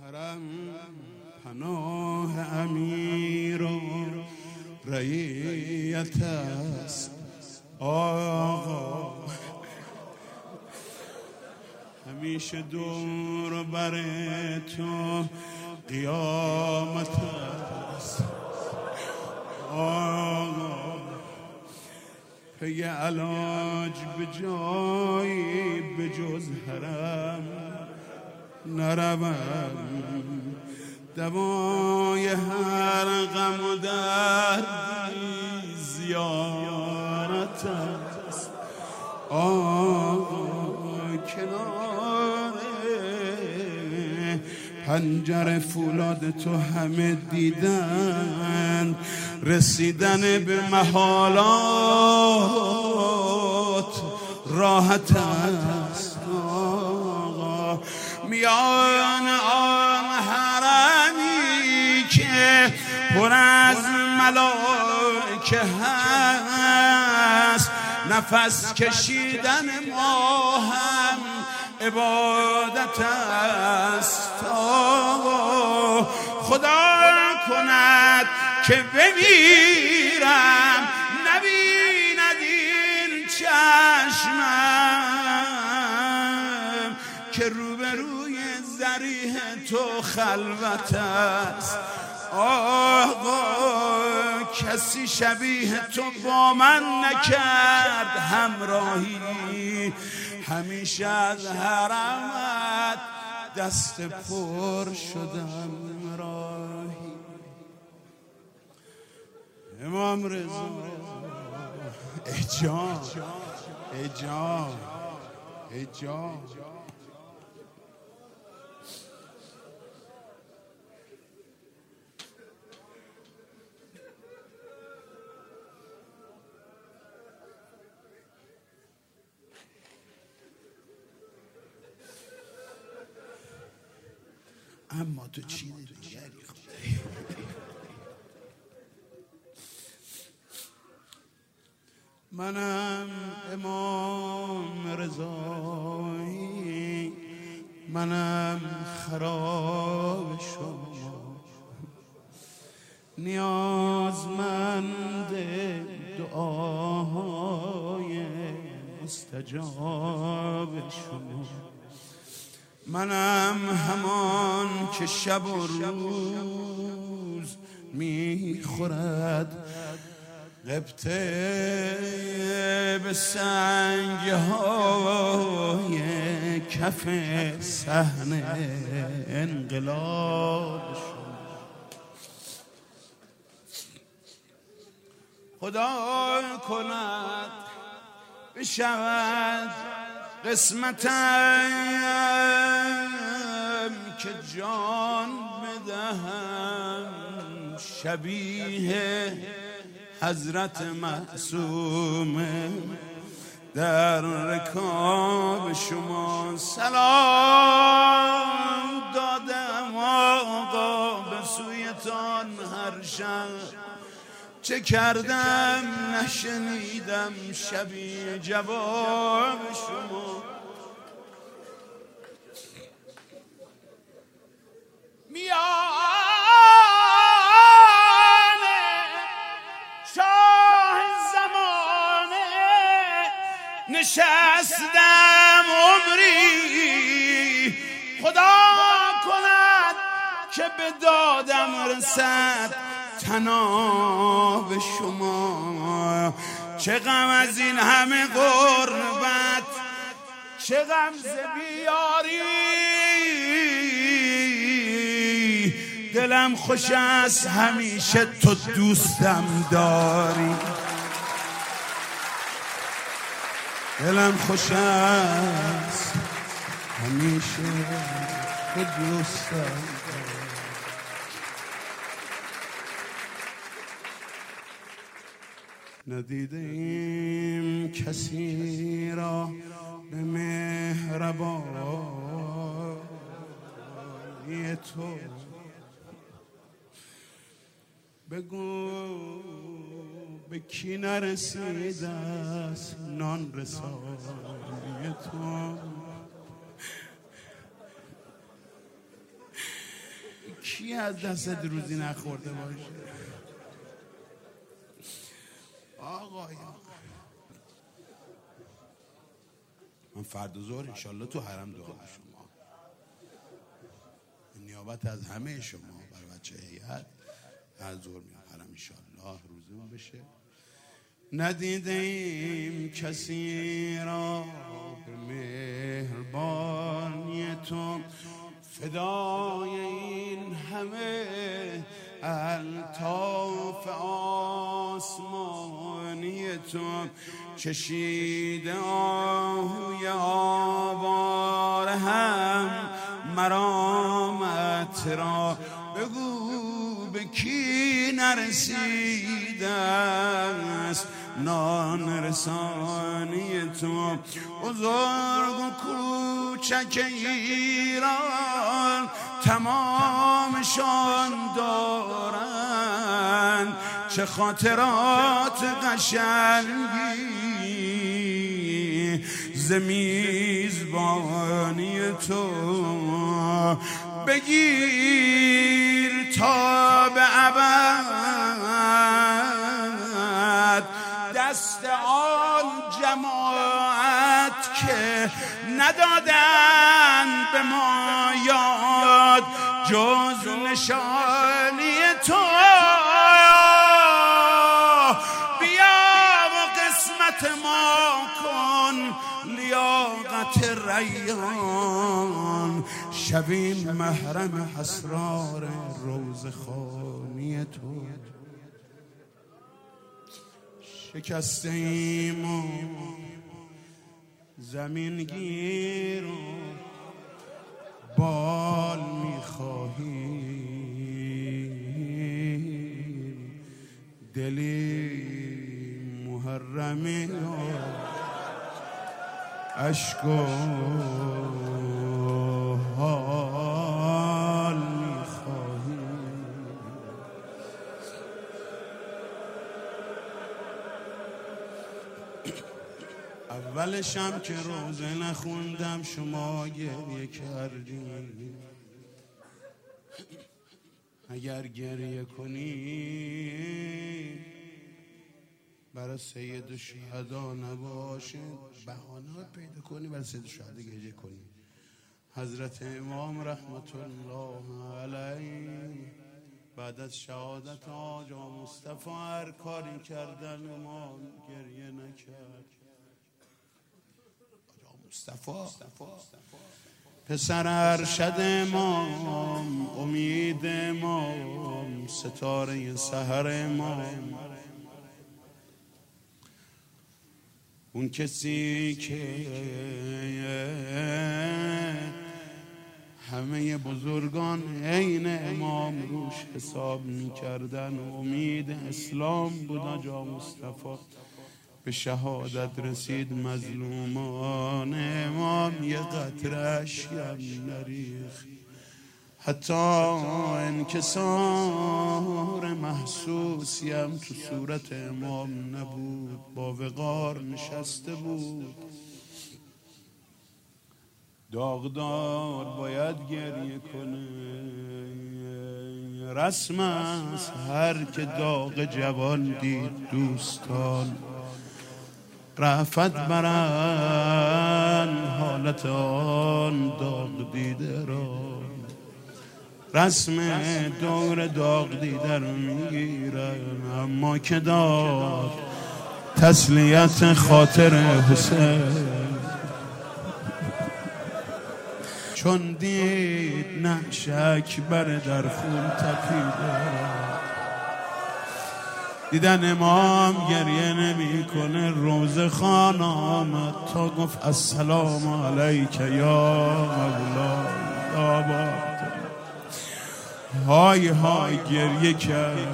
حرم پناه امیر و رعیت است آقا، همیشه دور بر تو قیامت است آقا، پی علاج به جایی به جز حرم نروم، دوای هر غم و دردی زیارت است آقا، کنار پنجره فولاد تو همه دیدن، رسیدن به محالات راحت است آقا، میان آن حرمی که پر از ملائکه هست، نفس کشیدن ما هم عبادت است آقا، خدا کند که بمیرم نبیند این چشمم که روبروی ضریح تو خلوت است آقا، کسی شبیه تو با من نکرد همراهی، همیشه از حرمت دست پر شدم راهی. امام رضا ای جان ای جان ای جان، اما تو چیز دیگری خدایی، منم امام رضایی، منم خراب شما، نیازمند دعاهای مستجاب شما، منم همان که شب و روز میخورد غبطه به سنگ‌های کف صحن انقلاب شما، خدا کند بشود قسمتم که جان بدهم شبیه حضرت معصوم در رکاب شما، سلام دادم آقا به سویتان هر شب، چه کردم نشنیدم شبیه جواب شما، میان شاه زمانه نشستم عمری، خدا کند که به دادم رسد طناب شما، چه غم از این همه غربت، چه غم ز بیاری، دلم خوش است همیشه تو دوستم داری، دلم خوش است همیشه تو دوستم داری. ندیدیم کسی را به مهربانی تو، بگو به کی نرسیده است نان رسانی تو، کی از دست روزی نخورده باشه؟ آقایان من فردا ظهر انشالله تو حرم دعا شما نیابت از همه شما برای بچه هیئت هر ظهر میام حرم انشالله روزمون بشه. ندیدیم کسی را به مهربانی تو فدای این همه الطاف آسمانی تو چشیده آهوی آواره هم مرامت را بگو به کی نرسیده است نان رسانی تو. بزرگ و کوچک ایران تمامشان دارند چه خاطرات قشنگی ز میزبانی تو. بگیر تا به ابد دست آن جماعت که ندادن به ما یاد جز نشانی تو. بیا و قسمت ما کن لیاقت ریان شویم محرم اسرار روزخوانی تو. شکسته ایم و زمین گیر و بال میخواهیم دلی محرمی و عشق و حال میخواهیم. اولشم که روزه نخوندم شما گریه کردیم. اگر گریه کنی برای سید الشهدا نباشه بهانه پیدا کنی برای سید الشهدا گریه کنی. حضرت امام رحمت الله علیه بعد از شهادت آقا مصطفی هر کاری کردن امام گریه نکرد. آقا مصطفی پسر ارشد امام امید امام ستاره سحر امام اون کسی که همه بزرگان عین امام روش حساب میکردن و امید اسلام بود. آقا مصطفی به شهادت رسید مظلومان امام یه قطره اشکم نریخت. حتی انکسار محسوسی هم تو صورت امام نبود، با وقار نشسته بود. داغدار باید گریه کنه، رسم است هر که داغ جوان دید دوستان رفت برن حالت آن داغ دیده را. رسم دور داغ دیده رو میگیرن اما که داد تسلیت خاطر حسین چون دید نقش اکبر در خون تپیده. دیدن امام گریه نمی کنه. روزه خان آمد تا گفت السلام علیک یا مولای آباد. های های گریه کرد.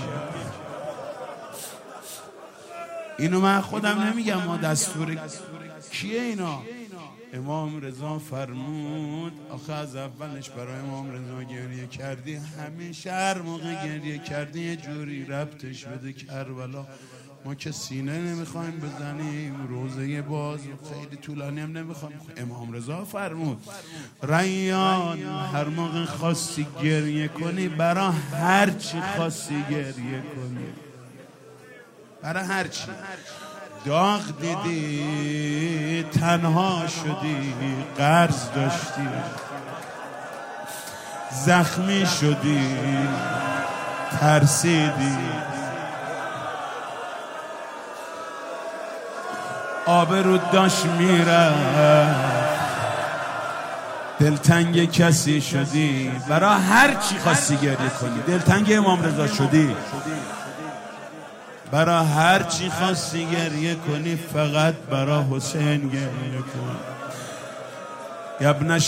اینو من خودم نمیگم، ما دستور کیه اینا؟ امام رضا فرمود آخه از اولش برای امام رضا گریه کردی، همیشه هر موقع گریه کردی یه جوری ربطش بده کربلا. ما که سینه نمیخوایم بزنیم، روزه باز خیلی طولانی هم نمیخوایم. امام رضا فرمود ریان هر موقع خواستی گریه کنی برای هر چی خواستی گریه کنی، برای هر چی. داغ دیدی تنها شدی، قرض داشتی زخمی شدی ترسیدی، آبرود داشت میرفت دلتنگ کسی شدی، برای هر چی خواستی گریه کنی. دلتنگ امام رضا شدی، برای هر چی خواستی گریه کنی، فقط برای حسین گریه کن. یا ابن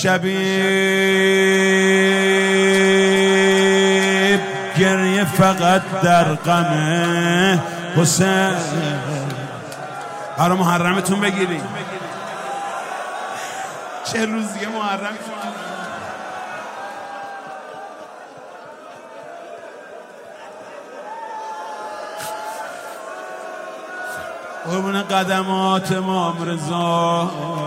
شبیب گریه فقط در غم حسین. برای محرمتون بگیری. چه روز دیگه محرم قربون قدمات امام رضا.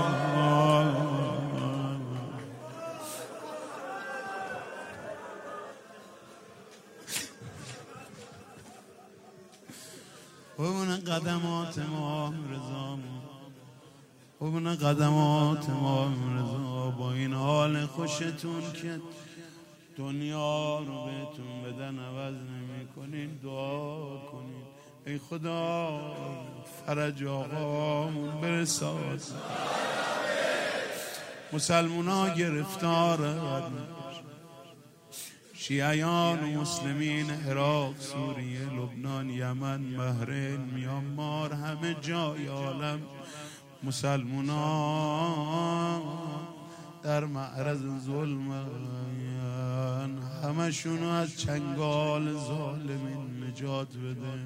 قربون قدمات امام رضا، قربون قدمات امام رضا. با این حال خوشتون که دنیا رو بهتون بدن عوض نمی کنین، دعا کنین ای خدا فرج آقامون برساد. مسلمان ها گرفتارن، شیعیان و مسلمین عراق، سوریه، لبنان، یمن، بحرین، میانمار، همه جای عالم مسلمان ها در معرض ظلم، همشونو از چنگال ظالمین نجات بده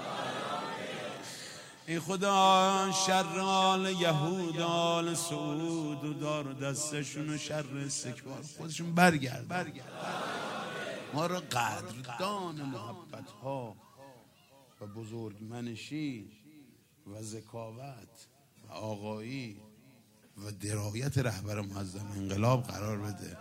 ای خدا. شر آل یهود آل سعود و دار دستشون و شر استکبار خودشون برگرد. ما را قدردان محبت ها و بزرگمنشی و ذکاوت و آقایی و درایت رهبر معظم انقلاب قرار بده.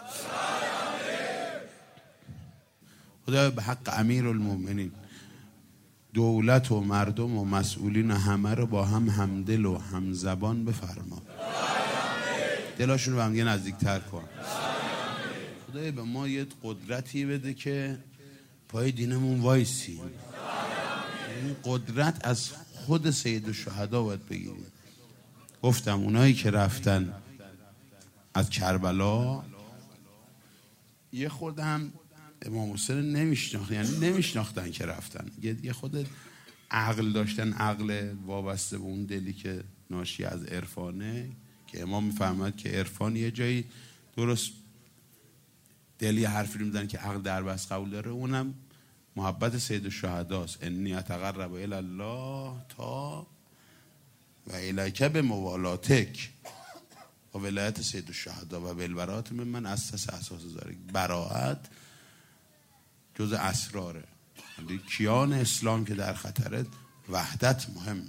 خدا به حق امیرالمومنین دولت و مردم و مسئولین همه رو با هم همدل و همزبان بفرما، دلاشون رو به هم دیگه نزدیکتر کن. خدای به ما یه قدرتی بده که پای دینمون وایسیم. این قدرت از خود سید الشهدا باید بگیریم. گفتم اونایی که رفتن از کربلا یه خود هم امام حسین نمیشناختن، یعنی نمیشناختن که رفتن، یه خود عقل داشتن، عقل وابسته به اون دلی که ناشی از عرفانه، که امام میفهمد که عرفان یه جایی درست دلی حرفی رو میزنه که عقل در بس قبول داره. اونم محبت سید الشهداست. انی اتقرب الی الله تا و الیک به موالاتک و ولایت سید الشهدا و بالبراءت من اساس ذلک. براءت جز اسراره، کیان اسلام که در خطره، وحدت مهمه.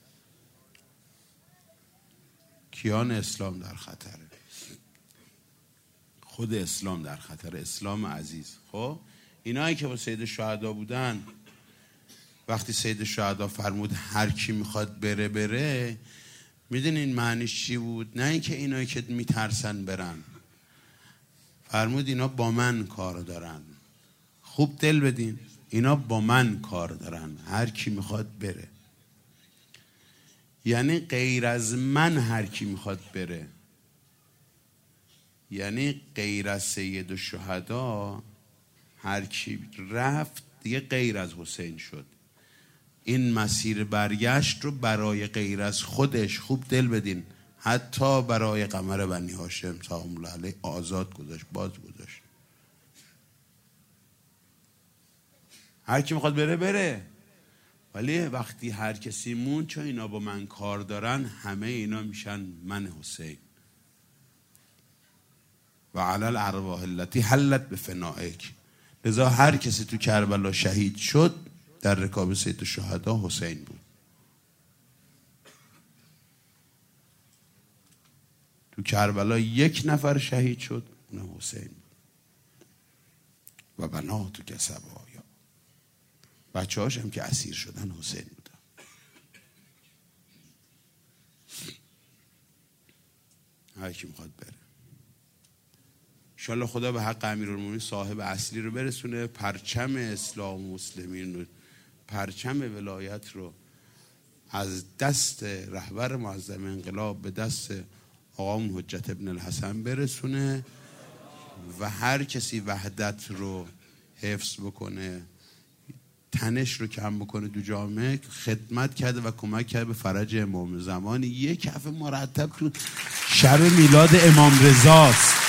کیان اسلام در خطره، خود اسلام در خطره، اسلام عزیز. خب اینایی که با سید الشهدا بودن، وقتی سید الشهدا فرمود هر کی میخواد بره بره، میدونین معنیش چی بود؟ نه اینکه اینایی که میترسن برن، فرمود اینا با من کار دارن. خوب دل بدین، اینا با من کار دارن، هر کی میخواد بره. یعنی غیر از من هر کی میخواد بره، یعنی غیر از سید الشهدا هر کی رفت دیگه غیر از حسین شد. این مسیر برگشت رو برای غیر از خودش، خوب دل بدین، حتی برای قمر بنی هاشم سلام الله علیه آزاد گذاشت، باز گذاشت. هر کی میخواد بره بره. ولی وقتی هر کسی مون، چون اینا با من کار دارن، همه اینا میشن من حسین. و علی الارواح التي حلت بفنائک. لذا هر کسی تو کربلا شهید شد در رکاب سید الشهدا حسین بود. تو کربلا 1 نفر شهید شد، اونم حسین و بناتک سبایا. بچه هاش هم که اسیر شدن حسین بودن. هر کی میخواد بره. انشالله خدا به حق امیرالمومنین صاحب اصلی رو برسونه، پرچم اسلام و مسلمین رو، پرچم ولایت رو از دست رهبر معظم انقلاب به دست آقامون حجت ابن الحسن برسونه و هر کسی وحدت رو حفظ بکنه، تنش رو کم بکنه دو جامعه، خدمت کرده و کمک کرده به فرج امام زمان. یک هفته مرتب شب میلاد امام رضاست.